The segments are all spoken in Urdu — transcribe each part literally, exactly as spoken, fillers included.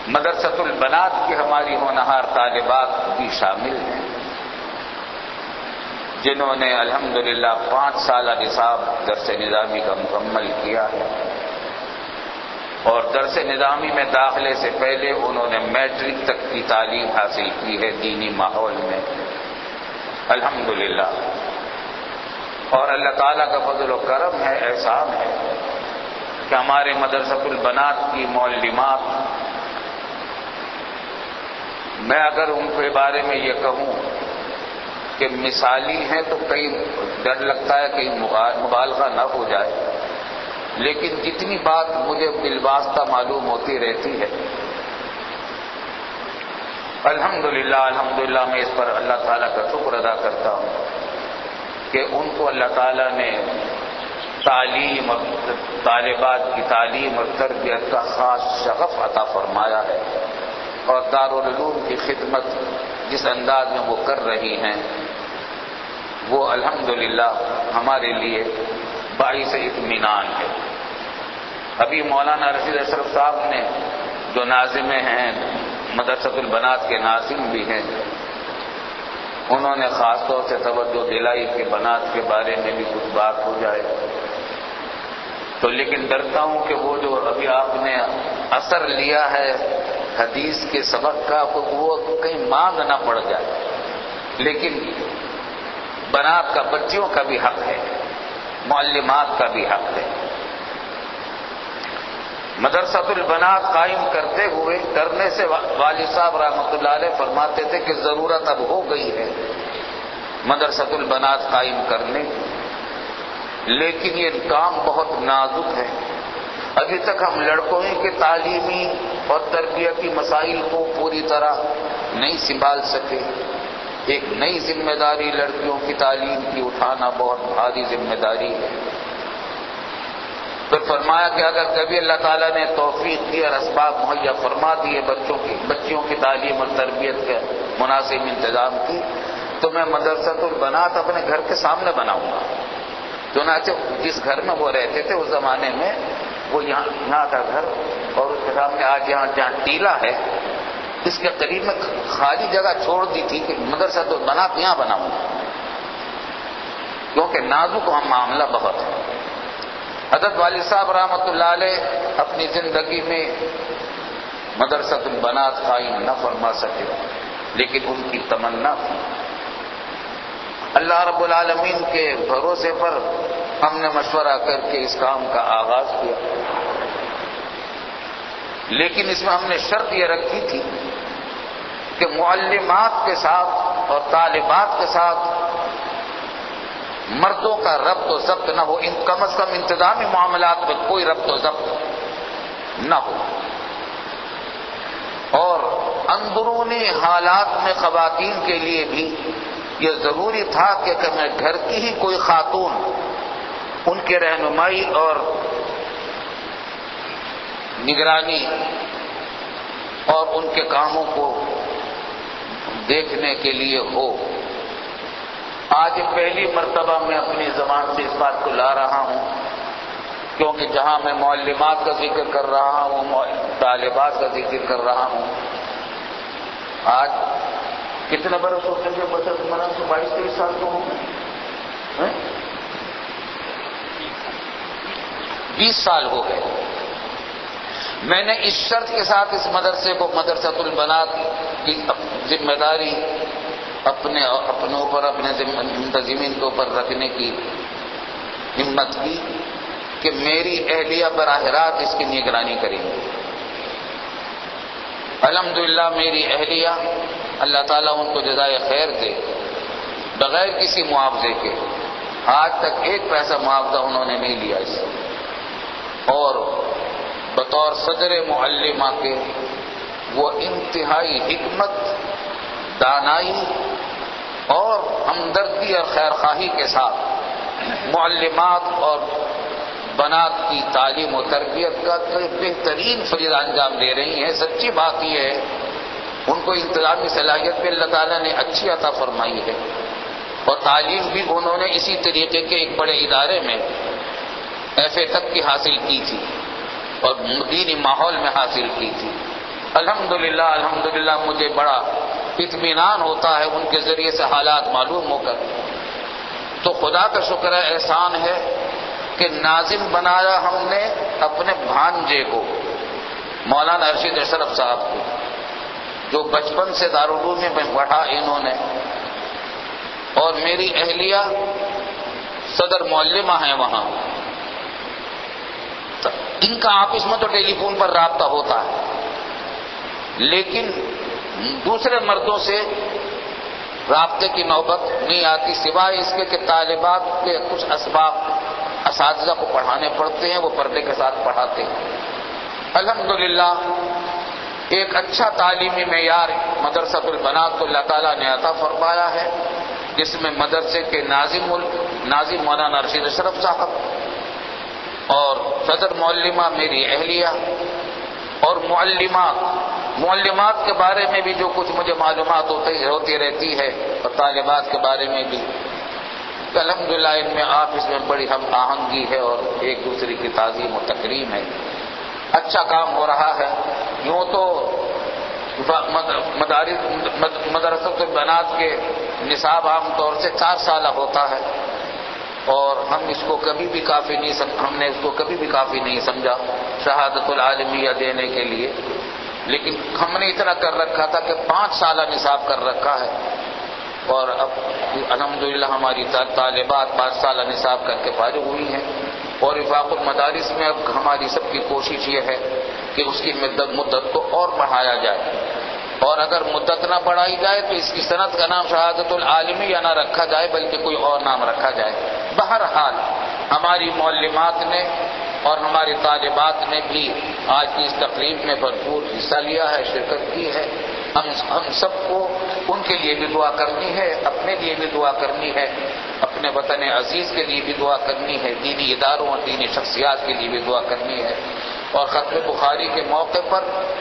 مدرسۃ البنات کی ہماری ہونہار طالبات بھی شامل ہیں، جنہوں نے الحمدللہ پانچ سالہ نصاب درس نظامی کا مکمل کیا ہے، اور درس نظامی میں داخلے سے پہلے انہوں نے میٹرک تک کی تعلیم حاصل کی ہے دینی ماحول میں، الحمدللہ۔ اور اللہ تعالیٰ کا فضل و کرم ہے، احسان ہے کہ ہمارے مدرسۃ البنات کی معلمات، میں اگر ان کے بارے میں یہ کہوں کہ مثالی ہیں تو کئی ڈر لگتا ہے کہیں مبالغہ نہ ہو جائے، لیکن جتنی بات مجھے بالواسطہ معلوم ہوتی رہتی ہے، الحمدللہ الحمدللہ میں اس پر اللہ تعالیٰ کا شکر ادا کرتا ہوں کہ ان کو اللہ تعالیٰ نے تعلیم اور طالبات کی تعلیم اور تربیت کا خاص شغف عطا فرمایا ہے، اور دارالعلوم کی خدمت جس انداز میں وہ کر رہی ہیں وہ الحمدللہ ہمارے لیے باعث اطمینان ہے۔ ابھی مولانا رشید اشرف صاحب نے جو ناظم ہیں، مدرسۃ البنات کے ناظم بھی ہیں، انہوں نے خاص طور سے توجہ دلائی کہ بنات کے بارے میں بھی کچھ بات ہو جائے، تو لیکن ڈرتا ہوں کہ وہ جو ابھی آپ نے اثر لیا ہے حدیث کے سبق کا وہ کہیں مانگ نہ پڑ جائے، لیکن بنات کا بچیوں کا بھی حق ہے، معلمات کا بھی حق ہے۔ مدرسۃ البنات قائم کرتے ہوئے کرنے سے والد صاحب رحمۃ اللہ علیہ فرماتے تھے کہ ضرورت اب ہو گئی ہے مدرسۃ البنات قائم کرنے کی، لیکن یہ کام بہت نازک ہے، ابھی تک ہم لڑکوں کے تعلیمی اور تربیتی مسائل کو پوری طرح نہیں سنبھال سکے، ایک نئی ذمہ داری لڑکیوں کی تعلیم کی اٹھانا بہت بھاری ذمہ داری ہے۔ پھر فرمایا کہ اگر کبھی اللہ تعالیٰ نے توفیق دی اور اسباب مہیا فرما دیے بچوں کی بچیوں کی تعلیم اور تربیت کے مناسب انتظام کی، تو میں مدرسۃ البنات اپنے گھر کے سامنے بناؤں گا۔ چنانچہ جس گھر میں وہ رہتے تھے اس زمانے میں وہ یہاں یہاں کا گھر، اور اس کے سامنے آج یہاں جہاں ٹیلا ہے اس کے قریب میں خالی جگہ چھوڑ دی تھی کہ مدرسۃ البنات یہاں بناؤں گا، کیونکہ نازک معاملہ بہت ہے۔ حضرت والد صاحب رحمۃ اللہ علیہ اپنی زندگی میں مدرسۃ البنات قائم نہ فرما سکے، لیکن ان کی تمنا تھی۔ اللہ رب العالمین کے بھروسے پر ہم نے مشورہ کر کے اس کام کا آغاز کیا، لیکن اس میں ہم نے شرط یہ رکھی تھی کہ معلمات کے ساتھ اور طالبات کے ساتھ مردوں کا ربط و ضبط نہ ہو، ان کم از کم انتظامی معاملات میں کوئی ربط و ضبط نہ ہو، اور اندرونی حالات میں خواتین کے لیے بھی یہ ضروری تھا کہ میں گھر کی ہی کوئی خاتون ان کے رہنمائی اور نگرانی اور ان کے کاموں کو دیکھنے کے لیے ہو۔ آج پہلی مرتبہ میں اپنی زبان سے اس بات کو لا رہا ہوں، کیونکہ جہاں میں معلمات کا ذکر کر رہا ہوں، طالبات کا ذکر کر رہا ہوں، آج کتنے برس ہوتے ہیں بچت مرن سے بائیس تیئیس سال تو ہوں گے، بیس سال ہو گئے۔ میں نے اس شرط کے ساتھ اس مدرسے کو مدرسۃ البنات کی ذمہ داری اپنے اپنے اوپر اپنے منتظمین کے اوپر رکھنے کی ہمت کی کہ میری اہلیہ براہ راست اس کی نگرانی کریں گے۔ الحمدللہ میری اہلیہ، اللہ تعالیٰ ان کو جزائے خیر دے، بغیر کسی معاوضے کے آج تک ایک پیسہ معاوضہ انہوں نے نہیں لیا اس سے، اور بطور صدر معلمہ کے وہ انتہائی حکمت، دانائی اور ہمدردی اور خیرخواہی کے ساتھ معلمات اور بنات کی تعلیم و تربیت کا بہترین فریضہ انجام دے رہی ہیں۔ سچی بات یہ ہے ان کو انتظامی صلاحیت بھی اللہ تعالیٰ نے اچھی عطا فرمائی ہے، اور تعلیم بھی انہوں نے اسی طریقے کے ایک بڑے ادارے میں ایف اے تک کی حاصل کی تھی اور دینی ماحول میں حاصل کی تھی، الحمدللہ الحمدللہ مجھے بڑا اطمینان ہوتا ہے ان کے ذریعے سے حالات معلوم ہو کر. تو خدا کا شکر ہے، احسان ہے کہ ناظم بنایا ہم نے اپنے بھانجے کو، مولانا ارشد اشرف صاحب کو، جو بچپن سے دارالعلوم میں پڑھا انہوں نے، اور میری اہلیہ صدر معلمہ ہیں وہاں. ان کا آپس میں تو ٹیلی فون پر رابطہ ہوتا ہے، لیکن دوسرے مردوں سے رابطے کی نوبت نہیں آتی، سوائے اس کے کہ طالبات کے کچھ اسباب اساتذہ کو پڑھانے پڑتے ہیں، وہ پردے کے ساتھ پڑھاتے ہیں. الحمدللہ ایک اچھا تعلیمی معیار مدرسۃ البنات کو اللہ تعالیٰ نے عطا فرمایا ہے، جس میں مدرسے کے ناظم ناظم مولانا ارشد اشرف صاحب اور صدر معلمہ میری اہلیہ، اور معلمات معلمات کے بارے میں بھی جو کچھ مجھے معلومات ہوتی رہتی ہے، اور طالبات کے بارے میں بھی الحمدللہ ان میں آپ اس میں بڑی ہم آہنگی ہے اور ایک دوسرے کی تعظیم و تکریم ہے. اچھا کام ہو رہا ہے. یوں تو مدارس مدرسۃ البنات کے نصاب عام طور سے چار سالہ ہوتا ہے، اور ہم اس کو کبھی بھی کافی نہیں سم... ہم نے اس کو کبھی بھی کافی نہیں سمجھا شہادت العالمیہ دینے کے لیے، لیکن ہم نے اتنا کر رکھا تھا کہ پانچ سالہ نصاب کر رکھا ہے. اور اب الحمدللہ ہماری طالبات پانچ سالہ نصاب کر کے فارغ ہوئی ہیں، اور وفاق المدارس میں اب ہماری سب کی کوشش یہ ہے کہ اس کی مدت مدت کو اور بڑھایا جائے، اور اگر مدت نہ بڑھائی جائے تو اس کی صنعت کا نام شہادت العالمیہ نہ رکھا جائے بلکہ کوئی اور نام رکھا جائے. بہرحال ہماری معلمات نے اور ہماری طالبات نے بھی آج کی اس تقریب میں بھرپور حصہ لیا ہے، شرکت کی ہے. ہم ہم سب کو ان کے لیے بھی دعا کرنی ہے، اپنے لیے بھی دعا کرنی ہے، اپنے وطن عزیز کے لیے بھی دعا کرنی ہے، دینی اداروں اور دینی شخصیات کے لیے بھی دعا کرنی ہے. اور ختم بخاری کے موقع پر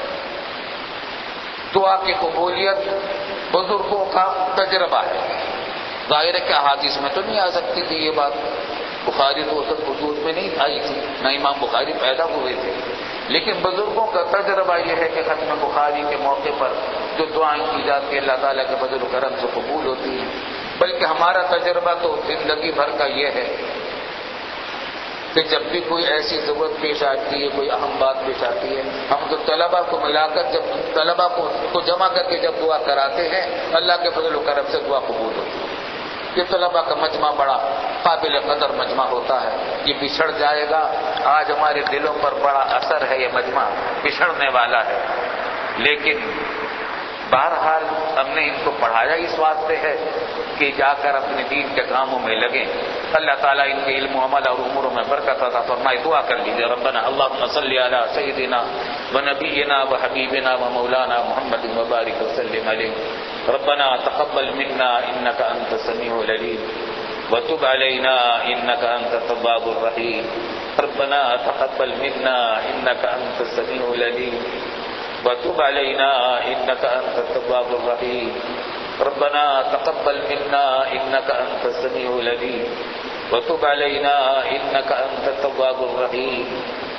دعا کی قبولیت بزرگوں کا تجربہ ہے. ظاہر ہے کہ احادیث میں تو نہیں آ سکتی تھی یہ بات، بخاری تو اس وجود میں نہیں آئی تھی، نہ امام بخاری پیدا ہوئے تھے، لیکن بزرگوں کا تجربہ یہ ہے کہ ختم بخاری کے موقع پر جو دعائیں کی جاتی ہیں اللہ تعالیٰ کے فضل و کرم سے قبول ہوتی ہیں. بلکہ ہمارا تجربہ تو زندگی بھر کا یہ ہے کہ جب بھی کوئی ایسی ضرورت پیش آتی ہے، کوئی اہم بات پیش آتی ہے، ہم تو طلبا کو ملا کر جب طلبا کو کو جمع کر کے جب دعا کراتے ہیں اللہ کے فضل و کرم سے دعا قبول ہوتی ہے. یہ طلبا کا مجمع بڑا قابل قدر مجمع ہوتا ہے، یہ بچھڑ جائے گا. آج ہمارے دلوں پر بڑا اثر ہے، یہ مجمع بچھڑنے والا ہے، لیکن بہرحال ہم نے ان کو پڑھایا اس واسطے ہے کہ جا کر اپنے دین کے کاموں میں لگیں. اللہ تعالیٰ ان کے علم و عمل اور اموروں میں برکت عطا فرمائے. دعا کر لیجیے. ربنا اللهم صل علی سیدنا ونبینا وحبیبنا ومولانا محمد وبارک وسلم علیہ. ربنا تقبل منا انك انت السميع العليم وتب علينا انك انت التواب الرحيم. ربنا تقبل منا انك انت السميع العليم وتب علينا انك انت التواب الرحيم. ربنا تقبل منا انك انت السميع العليم وتب علينا انك انت التواب الرحيم.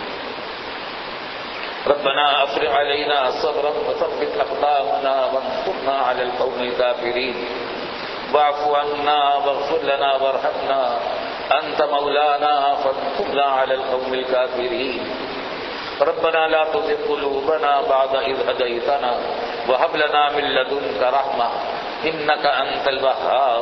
ربنا افرغ علينا صبرا وثبت اقدامنا وانصرنا على القوم الكافرين. واعف عنا واغفر لنا وارحمنا انت مولانا فانصرنا على القوم الكافرين. ربنا لا تزغ قلوبنا بعد إذ هديتنا وهب لنا من لدنك رحمة إنك أنت الوهاب.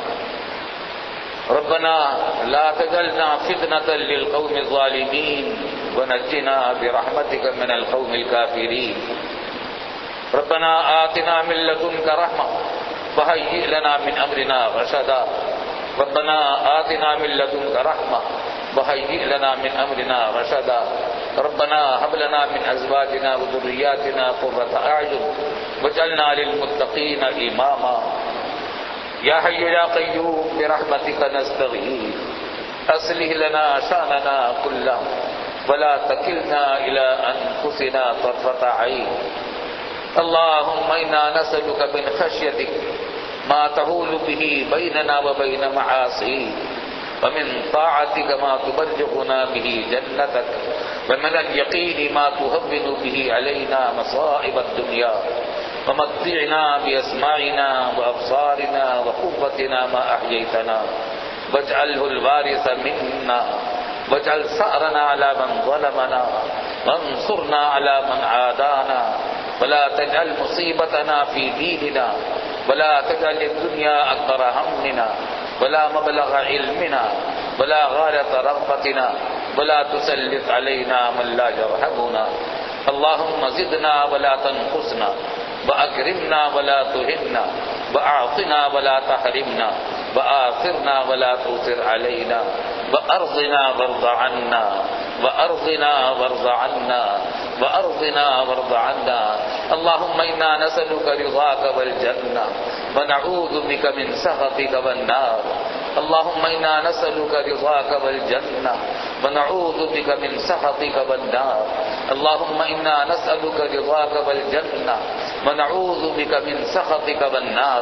ربنا لا تجعلنا فتنة للقوم الظالمين ونجنا برحمتك من القوم الكافرين. ربنا آتنا من لدنك رحمة وهيئ لنا من أمرنا رشدا. ربنا آتنا من لدنك رحمة وهيئ لنا من أمرنا رشدا. ربنا هب لنا من أزواجنا وذرياتنا قرة أعين واجعلنا للمتقين إماما. يا حي يا قيوم برحمتك نستغيث أصلح لنا شأننا كله ولا تكلنا إلى أنفسنا طرفة عين. اللهم إنا نسألك من خشيتك ما تحول به بيننا وبين معاصيك ومن طاعتك ما تبلغنا به جنتك ومن اليقين ما تهون به علينا مصائب الدنيا ومتعنا بأسماعنا وأبصارنا وقوتنا ما أحييتنا واجعله الوارث منا واجعل ثأرنا على من ظلمنا وانصرنا على من عادانا ولا تجعل مصيبتنا في ديننا ولا تجعل الدنيا أكبر همنا ولا مبلغ علمنا ولا غاية رغبتنا ولا تسلط علينا من لا يرحمنا اللهم زدنا ولا تنقصنا وأكرمنا ولا تهنا وأعطنا ولا تحرمنا وآثرنا ولا تؤثر علينا وأرضنا وارض عنا وأرضنا وارض عنا وأرضنا وارض عنا اللهم إنا نسألك رضاك والجنة ونعوذ بك من سخطك والنار اللهم إنا نسألك رضاك والجنة ونعوذ بك من سخطك والنار اللهم إنا نسألك رضاك والجنة ونعوذ بك من سخطك والنار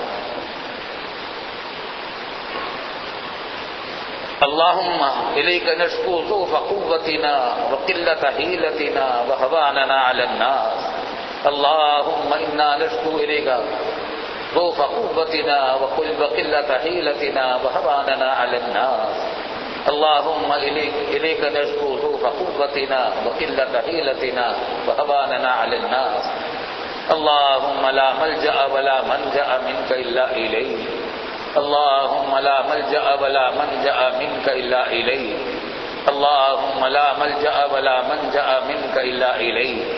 اللهم إليك نشكو ضعف قوتنا وقلة حيلتنا وهواننا على الناس اللهم إنا نشكو إليك ضعف قوتنا وقلة حيلتنا وهواننا على الناس اللهم إليك, إليك نشكو ضعف قوتنا وقلة حيلتنا وهواننا على الناس اللهم لا ملجأ ولا منجأ منك إلا إليك اللهم لا ملجأ ولا منجأ منك إلا إليك اللهم لا ملجأ ولا منجأ منك إلا إليك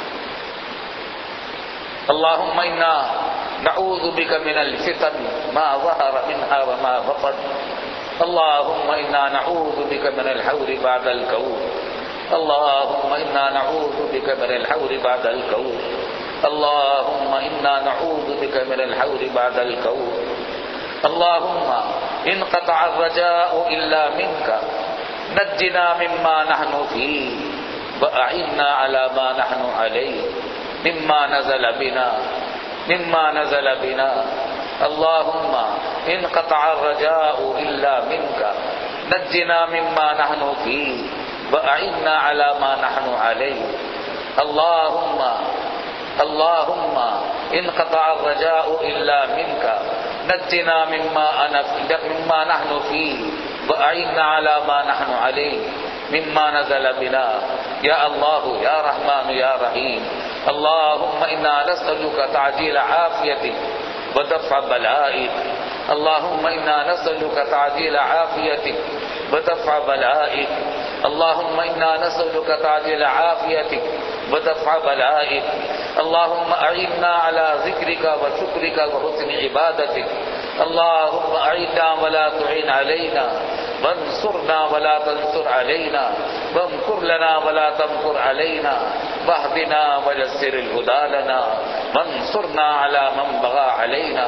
اللهم إنا نعوذ بك من الفتن ما ظهر منها وما بطن اللهم إنا نعوذ بك من الحور بعد الكون اللهم إنا نعوذ بك من الحور بعد الكون اللهم إنا نعوذ بك من الحور بعد الكون اللهم انقطع الرجاء إلا منك نجنا مما نحن فيه وأعنا على ما نحن عليه مما نزل بنا مما نزل بنا اللهم انقطع الرجاء إلا منك نجنا مما نحن فيه وأعنا على ما نحن عليه اللهم اللهم انقطع الرجاء إلا منك نجنا مما أنا مما نحن فيه وأعنا على ما نحن عليه مما نزل بنا يا الله يا رحمن يا رحيم اللهم إنا نسألك تعجيل عافيتك ودفع بلائك اللهم إنا نسألك تعجيل عافيتك ودفع بلائك اللهم إنا نسألك تعجيل عافيتك ودفع بلائك اللهم أعنا على ذكرك وشكرك وحسن عبادتك اللهم أعنا ولا تعين علينا وانصرنا ولا تنصر علينا وامكر لنا ولا تمكر علينا واهدنا ويسر الهدى لنا وانصرنا على من بغى علينا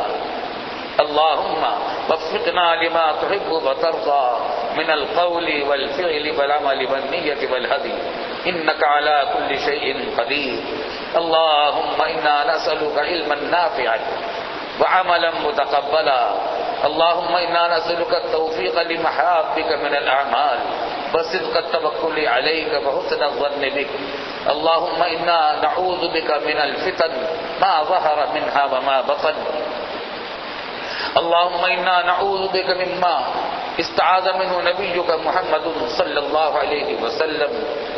اللهم وفقنا لما تحب وترضى من القول والفعل والعمل والنية والهدي إنك على كل شيء قدير اللهم إنا نسألك علما نافعا وعملا متقبلا اللهم إنا نسألك التوفيق لمحابك من الأعمال وصدق التوكل عليك وحسن الظن بك اللهم إنا نعوذ بك من الفتن ما ظهر منها وما بطن اللهم إنا نعوذ بك مما استعاذ منه نبيك محمد صلی اللہ علیہ وسلم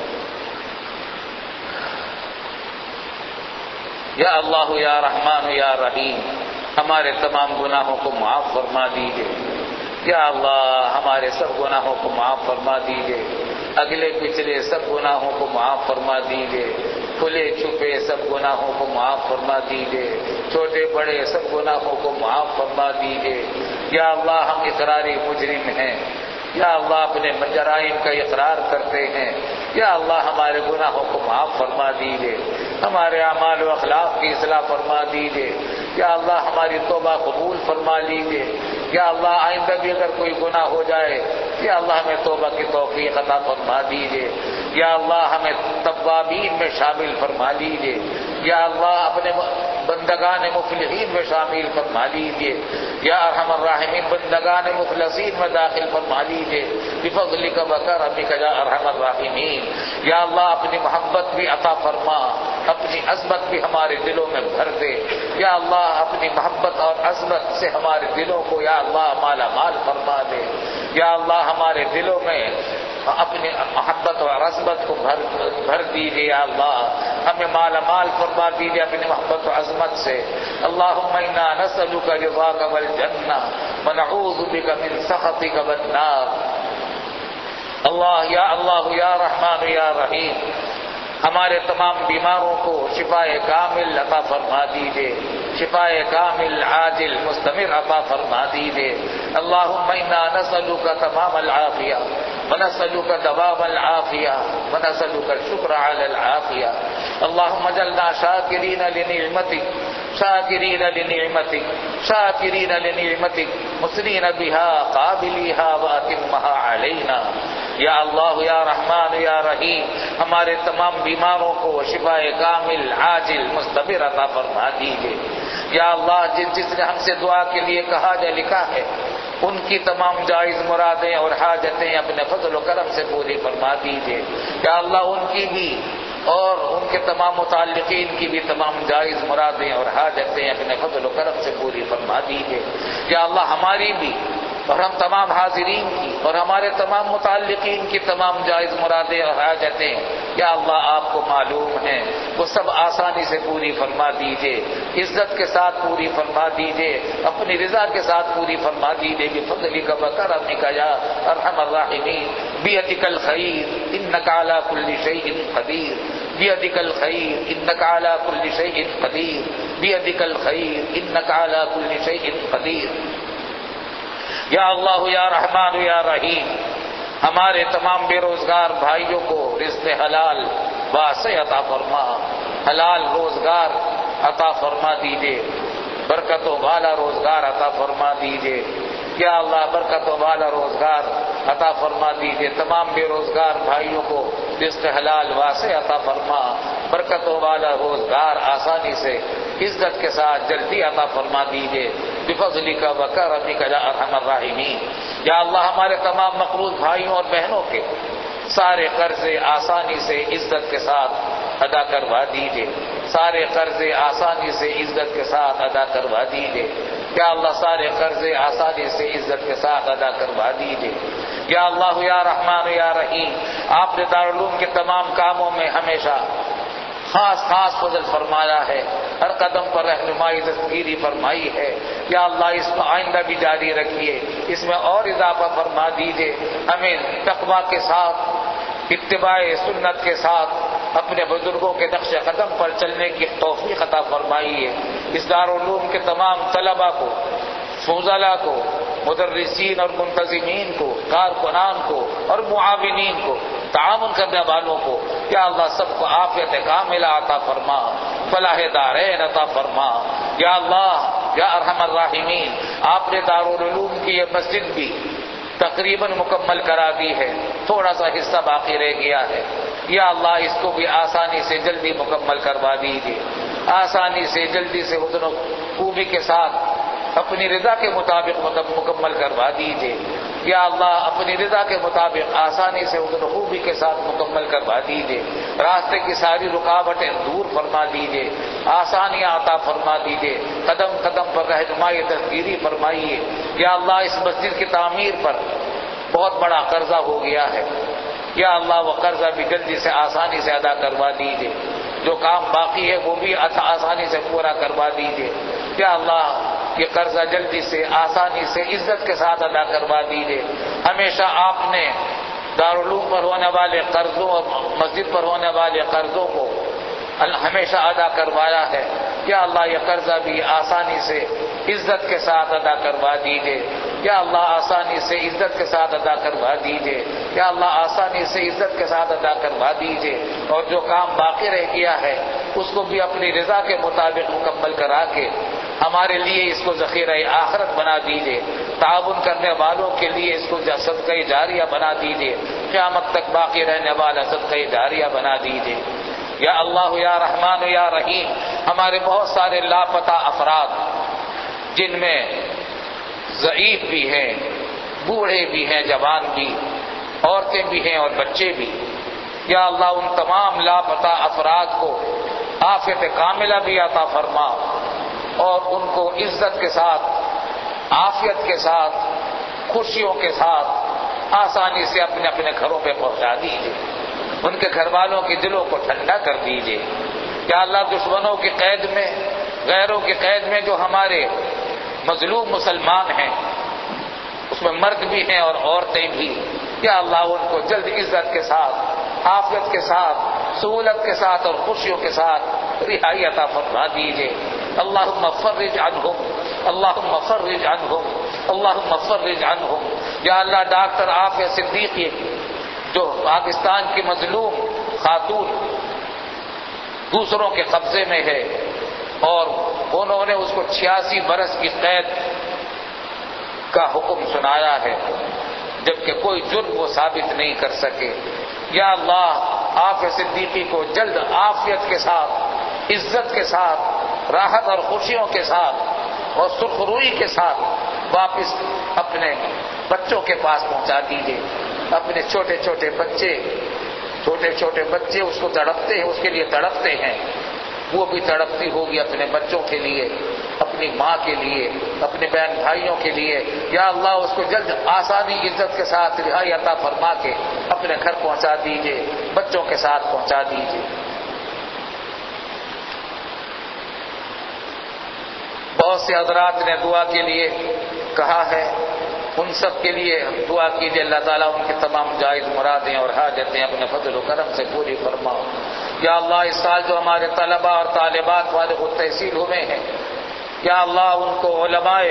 یا اللہ یا رحمان یا رحیم ہمارے تمام گناہوں کو معاف فرما دیجیے یا اللہ ہمارے سب گناہوں کو معاف فرما دیجیے اگلے پچھلے سب گناہوں کو معاف فرما دیجیے کھلے چھپے سب گناہوں کو معاف فرما دیجیے چھوٹے بڑے سب گناہوں کو معاف فرما دیجیے یا اللہ ہم اقراری مجرم ہیں یا اللہ اپنے جرائم کا اقرار کرتے ہیں یا اللہ ہمارے گناہوں کو معاف فرما دیجیے ہمارے اعمال و اخلاق کی اصلاح فرما دیجیے یا اللہ ہماری توبہ قبول فرما لیجیے یا اللہ آئندہ بھی اگر کوئی گناہ ہو جائے یا اللہ ہمیں توبہ کی توفیق عطا فرما دیجیے یا اللہ ہمیں توابین میں شامل فرما دیجیے یا اللہ اپنے بندگان مفلحین میں شامل فرما لیجیے، یا ارحم الراحمین بندگان مخلصین میں داخل فرما لیجیے بفضلک وکرمک یا ارحم الراحمین۔ یا اللہ اپنی محبت بھی عطا فرما، اپنی عظمت بھی ہمارے دلوں میں بھر دے، یا اللہ اپنی محبت اور عظمت سے ہمارے دلوں کو یا اللہ مالا مال فرما دے، یا اللہ ہمارے دلوں میں اپنی محبت اور عظمت کو بھر بھر دیجیے، یا اللہ ہمیں مالا مال فرما دیجیے اپنی محبت و عظمت سے۔ اللہم انا نسألک رضاک والجنہ ونعوذ بک من سخطک والنار۔ اللہ یا اللہ یا رحمان یا رحیم ہمارے تمام بیماروں کو شفاء کامل عطا فرما دیجیے، شفاء کامل عاجل مستمر عطا فرما دیجیے۔ اللہم انا نسألک تمام العافیہ ونسألک دوام العافیہ ونسألک الشکر علی العافیہ۔ اللہم اجعلنا شاکرین لنعمتک شاکرین لنعمتک شاکرین لنعمتک مسنین بہا قابلیہا واتمہا علینا۔ یا اللہ یا رحمان یا رحیم ہمارے تمام بیماروں کو شفاء کامل عاجل مستمر عطا فرما دیجیے۔ یا اللہ جس جس نے ہم سے دعا کے لیے کہا یا لکھا ہے ان کی تمام جائز مرادیں اور حاجتیں اپنے فضل و کرم سے پوری فرما دیجیے۔ یا اللہ ان کی بھی اور ان کے تمام متعلقین کی بھی تمام جائز مرادیں اور حاجتیں اپنے فضل و کرم سے پوری فرما دیجیے۔ یا اللہ ہماری بھی اور ہم تمام حاضرین کی اور ہمارے تمام متعلقین کی تمام جائز مرادیں اور حاجتیں یا اللہ آپ کو معلوم ہیں، وہ سب آسانی سے پوری فرما دیجیے، عزت کے ساتھ پوری فرما دیجیے، اپنی رضا کے ساتھ پوری فرما دیجیے بفضلک وکرمک یا ارحم الراحمین۔ بیدک الخیر انک علی کل شیء قدیر، بیدک الخیر انک علی کل شیء قدیر، بیدک الخیر انک علی کل شیء قدیر۔ یا اللہ یا رحمان یا رحیم ہمارے تمام بے روزگار بھائیوں کو رزق حلال واسع عطا فرما، حلال روزگار عطا فرما دیجیے، برکتوں والا روزگار عطا فرما دیجیے۔ یا اللہ برکتوں والا روزگار عطا فرما دیجیے، تمام بے روزگار بھائیوں کو رزق حلال واسع عطا فرما، برکتوں والا روزگار آسانی سے عزت کے ساتھ جلدی عطا فرما دیجیے بفضلک وکرمک یا ارحم الراحمین۔ یا اللہ ہمارے تمام مقروض بھائیوں اور بہنوں کے سارے قرضے آسانی سے عزت کے ساتھ ادا کروا دیجیے، سارے قرضے آسانی سے عزت کے ساتھ ادا کروا دیجیے۔ یا اللہ سارے قرضے آسانی سے عزت کے ساتھ ادا کروا دیجیے۔ یا اللہ یا رحمان یا رحیم آپ نے دارالعلوم کے تمام کاموں میں ہمیشہ خاص خاص فضل فرمایا ہے، ہر قدم پر رہنمائی دستگیری فرمائی ہے۔ یا اللہ اس کو آئندہ بھی جاری رکھیے، اس میں اور اضافہ فرما دیجیے، ہمیں تقویٰ کے ساتھ اتباع سنت کے ساتھ اپنے بزرگوں کے نقش قدم پر چلنے کی توفیق عطا فرمائیے۔ اس دارالعلوم کے تمام طلباء کو، فضلاء کو، مدرسین اور منتظمین کو، کارکنان کو اور معاونین کو، تعاون کرنے والوں کو یا اللہ سب کو عافیت کاملہ عطا فرما، فلاح دارین عطا فرما۔ یا اللہ یا ارحم الراحمین آپ نے دارالعلوم کی یہ مسجد بھی تقریباً مکمل کرا دی ہے، تھوڑا سا حصہ باقی رہ گیا ہے۔ یا اللہ اس کو بھی آسانی سے جلدی مکمل کروا دیجیے، آسانی سے جلدی سے حسن و خوبی کے ساتھ اپنی رضا کے مطابق مکمل کروا دیجیے۔ یا اللہ اپنی رضا کے مطابق آسانی سے حسن و خوبی کے ساتھ مکمل کروا دیجیے، راستے کی ساری رکاوٹیں دور فرما دیجیے، آسانیاں عطا فرما دیجیے، قدم قدم پر رہنمائی دستگیری فرمائیے۔ یا اللہ اس مسجد کی تعمیر پر بہت بڑا قرضہ ہو گیا ہے، یا اللہ وہ قرضہ بھی جلدی سے آسانی سے ادا کروا دیجیے، جو کام باقی ہے وہ بھی آسانی سے پورا کروا دیجیے۔ یا اللہ یہ قرضہ جلدی سے آسانی سے عزت کے ساتھ ادا کروا دیجیے۔ ہمیشہ آپ نے دارالعلوم پر ہونے والے قرضوں اور مسجد پر ہونے والے قرضوں کو ہمیشہ ادا کروایا ہے۔ یا اللہ یہ قرضہ بھی آسانی سے عزت کے ساتھ ادا کروا دیجیے۔ یا اللہ آسانی سے عزت کے ساتھ ادا کروا دیجیے۔ یا اللہ آسانی سے عزت کے ساتھ ادا کروا دیجیے، اور جو کام باقی رہ گیا ہے اس کو بھی اپنی رضا کے مطابق مکمل کرا کے ہمارے لیے اس کو ذخیرہ آخرت بنا دیجیے، تعاون کرنے والوں کے لیے اس کو صدقہ جاریہ بنا دیجیے، قیامت تک باقی رہنے والا صدقہ جاریہ بنا دیجیے۔ یا اللہ یا رحمان یا رحیم ہمارے بہت سارے لاپتہ افراد جن میں ضعیف بھی ہیں، بوڑھے بھی ہیں، جوان بھی، عورتیں بھی ہیں اور بچے بھی، یا اللہ ان تمام لاپتہ افراد کو عافیت کاملہ بھی عطا فرما اور ان کو عزت کے ساتھ، عافیت کے ساتھ، خوشیوں کے ساتھ آسانی سے اپنے اپنے گھروں پہ پہنچا دیجیے، ان کے گھر والوں کے دلوں کو ٹھنڈا کر دیجیے۔ یا اللہ دشمنوں کی قید میں، غیروں کی قید میں جو ہمارے مظلوم مسلمان ہیں، اس میں مرد بھی ہیں اور عورتیں بھی، یا اللہ ان کو جلد عزت کے ساتھ، عافیت کے ساتھ، سہولت کے ساتھ اور خوشیوں کے ساتھ رہائی عطا فرما دیجیے۔ اللہم فرج عنہم، اللہم فرج عنہم، اللہم فرج عنہم۔ یا اللہ ڈاکٹر عافیہ صدیقی جو پاکستان کی مظلوم خاتون دوسروں کے قبضے میں ہے اور انہوں نے اس کو چھیاسی برس کی قید کا حکم سنایا ہے جبکہ کوئی جرم وہ ثابت نہیں کر سکے، یا اللہ عافیہ صدیقی کو جلد عافیت کے ساتھ، عزت کے ساتھ، راحت اور خوشیوں کے ساتھ اور سرخ روئی کے ساتھ واپس اپنے بچوں کے پاس پہنچا دیجیے۔ اپنے چھوٹے چھوٹے بچے چھوٹے چھوٹے بچے اس کو تڑپتے ہیں، اس کے لیے تڑپتے ہیں، وہ بھی تڑپتی ہوگی اپنے بچوں کے لیے، اپنی ماں کے لیے، اپنے بہن بھائیوں کے لیے۔ یا اللہ اس کو جلد آسانی عزت کے ساتھ رہائی عطا فرما کے اپنے گھر پہنچا دیجیے، بچوں کے ساتھ پہنچا دیجیے۔ بہت سے حضرات نے دعا کے لیے کہا ہے، ان سب کے لیے دعا کیجیے، اللہ تعالیٰ ان کی تمام جائز مرادیں اور حاجتیں اپنے فضل و کرم سے پوری فرماؤ۔ یا اللہ اس سال جو ہمارے طلباء اور طالبات والے خود تحصیل ہوئے ہیں، یا اللہ ان کو علماء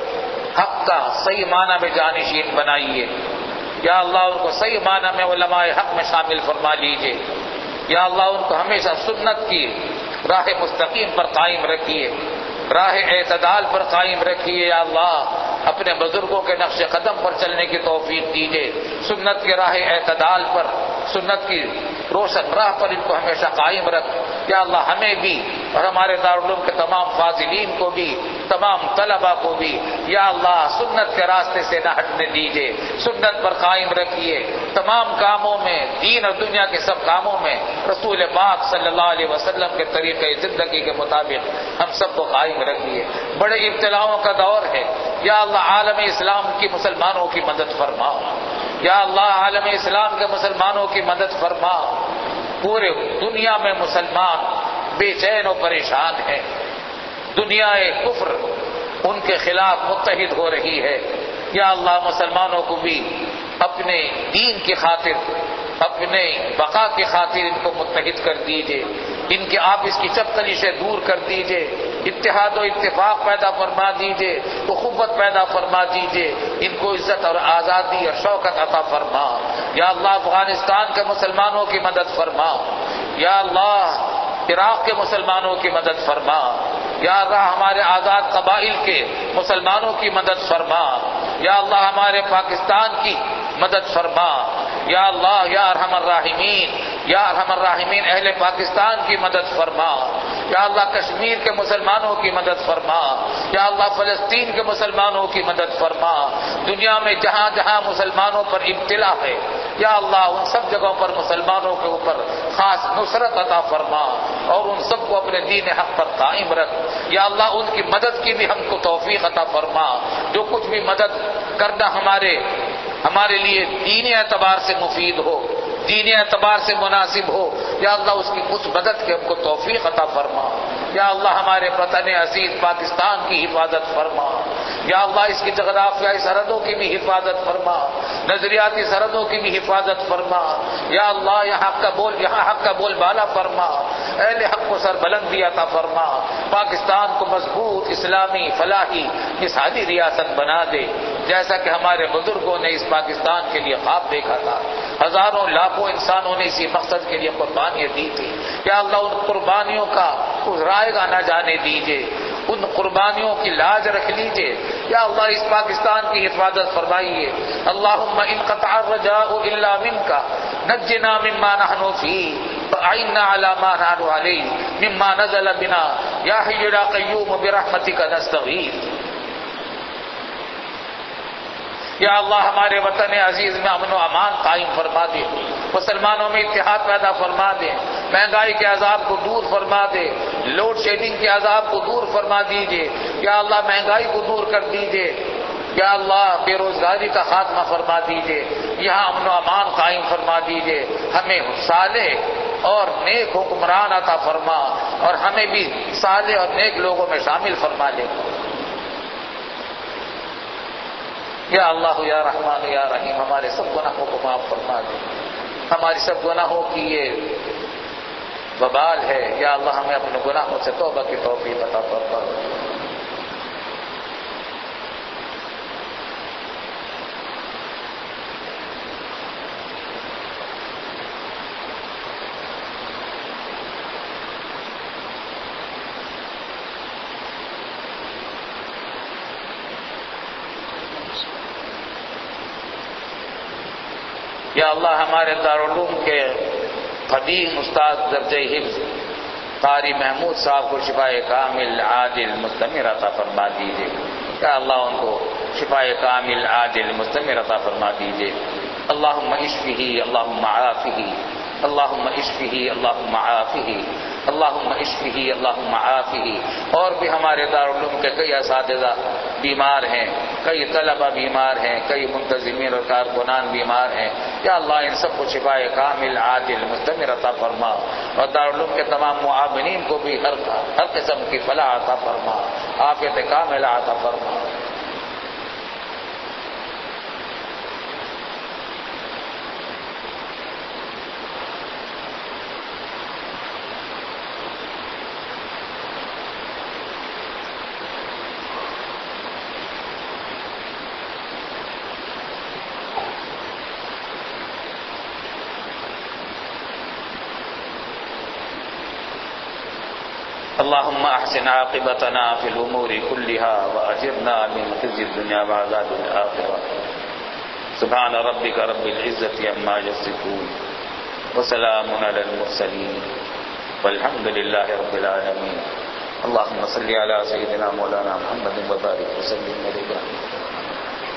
حق کا صحیح معنی میں جانشین بنائیے، یا اللہ ان کو صحیح معنی میں علماء حق میں شامل فرما لیجیے، یا اللہ ان کو ہمیشہ سنت کی راہ مستقیم پر قائم رکھیے، راہ اعتدال پر قائم رکھیے۔ یا اللہ اپنے بزرگوں کے نقش قدم پر چلنے کی توفیق دیجیے، سنت کے راہ اعتدال پر، سنت کی روشن راہ پر ان کو ہمیشہ قائم رکھ۔ یا اللہ ہمیں بھی اور ہمارے دارالعلوم کے تمام فاضلین کو بھی، تمام طلباء کو بھی یا اللہ سنت کے راستے سے نہ ہٹنے دیجیے، سنت پر قائم رکھیے، تمام کاموں میں، دین اور دنیا کے سب کاموں میں رسول پاک صلی اللہ علیہ وسلم کے طریقے زندگی کے مطابق ہم سب کو قائم رکھیے۔ بڑے ابتلاؤں کا دور ہے، یا اللہ عالم اسلام کی مسلمانوں کی مدد فرماؤ، یا اللہ عالم اسلام کے مسلمانوں کی مدد فرما۔ پورے دنیا میں مسلمان بے چین و پریشان ہیں، دنیا کفر ان کے خلاف متحد ہو رہی ہے، یا اللہ مسلمانوں کو بھی اپنے دین کی خاطر، اپنے بقا کی خاطر ان کو متحد کر دیجیے، ان کے آپس کی چپتنی سے دور کر دیجیے، اتحاد و اتفاق پیدا فرما دیجیے، اخوت پیدا فرما دیجیے، ان کو عزت اور آزادی اور شوکت عطا فرما۔ یا اللہ افغانستان کے مسلمانوں کی مدد فرما، یا اللہ عراق کے مسلمانوں کی مدد فرما، یا اللہ ہمارے آزاد قبائل کے مسلمانوں کی مدد فرما، یا اللہ ہمارے پاکستان کی مدد فرما، یا اللہ یا ارحم الراحمین، یا ارحم الراحمین اہل پاکستان کی مدد فرما، یا اللہ کشمیر کے مسلمانوں کی مدد فرما، یا اللہ فلسطین کے مسلمانوں کی مدد فرما، دنیا میں جہاں جہاں مسلمانوں پر ابتلا ہے یا اللہ ان سب جگہوں پر مسلمانوں کے اوپر خاص نصرت عطا فرما اور ان سب کو اپنے دین حق پر قائم رکھ، یا اللہ ان کی مدد کی بھی ہم کو توفیق عطا فرما، جو کچھ بھی مدد کرنا ہمارے ہمارے لیے دینی اعتبار سے مفید ہو، دینی اعتبار سے مناسب ہو، یا اللہ اس کی اس مدد کے ہم کو توفیق عطا فرما۔ یا اللہ ہمارے وطن عزیز پاکستان کی حفاظت فرما، یا اللہ اس کی جغرافیائی سرحدوں کی بھی حفاظت فرما، نظریاتی سرحدوں کی بھی حفاظت فرما، یا اللہ یہاں کا بول یہاں حق کا بول بالا فرما، اہل حق کو سربلندی عطا فرما، پاکستان کو مضبوط اسلامی فلاحی مثالی ریاست بنا دے، جیسا کہ ہمارے بزرگوں نے اس پاکستان کے لیے خواب دیکھا تھا، ہزاروں لاکھوں انسانوں نے اسی مقصد کے لیے قربانیاں دی تھی۔ یا اللہ ان قربانیوں کا رائے گا نہ جانے دیجیے، ان قربانیوں کی لاج رکھ لیجیے، یا اللہ اس پاکستان کی حفاظت فرمائیے۔ اللہم ان قطع الرجاء الا منک نجنا مما نحن فیہ اعنا علی ما نحن علیہ مما نزل بنا یا حی یا قیوم برحمتک نستغیث۔ یا اللہ ہمارے وطن عزیز میں امن و امان قائم فرما دے، مسلمانوں میں اتحاد پیدا فرما دے، مہنگائی کے عذاب کو دور فرما دے، لوڈ شیڈنگ کے عذاب کو دور فرما دیجیے، یا اللہ مہنگائی کو دور کر دیجیے، یا اللہ بے روزگاری کا خاتمہ فرما دیجیے، یہاں امن و امان قائم فرما دیجیے، ہمیں صالح اور نیک حکمران عطا فرما اور ہمیں بھی صالح اور نیک لوگوں میں شامل فرما لے۔ یا اللہ یا رحمان یا رحیم ہمارے سب گناہوں کو معاف فرما دے، ہماری سب گناہوں کی یہ وبال ہے، یا اللہ ہمیں اپنے گناہوں سے توبہ کی توفیق عطا فرما دے۔ یا اللہ ہمارے دارالعلوم کے قدیم استاد درجہ حفظ قاری محمود صاحب کو شفائے کامل عاجل مستمر عطا فرما دیجیے، یا اللہ ان کو شفائے کامل عاجل مستمر عطا فرما دیجیے۔ اللہم اشفہ اللہم عافہ اللہم اشفہ اللہم عافہ اللہم اشفہ اللہم عافہ۔ اور بھی ہمارے دارالعلوم کے کئی اساتذہ بیمار ہیں، کئی طلبہ بیمار ہیں، کئی منتظمین اور کارکنان بیمار ہیں، یا اللہ ان سب کو شفائے کامل عاجل مستمر عطا فرما، اور دارالعلوم کے تمام معاونین کو بھی ہر ہر قسم کی فلاح عطا فرما، عافیت کاملہ عطا فرما۔ اللهم احسن عاقبتنا في الامور كلها واجرنا من خزي الدنيا وعذاب الاخره۔ سبحان ربك رب العزة عما يصفون وسلام على المرسلين والحمد لله رب العالمين۔ اللهم صل على سيدنا مولانا محمد وبارك وسلم عليه۔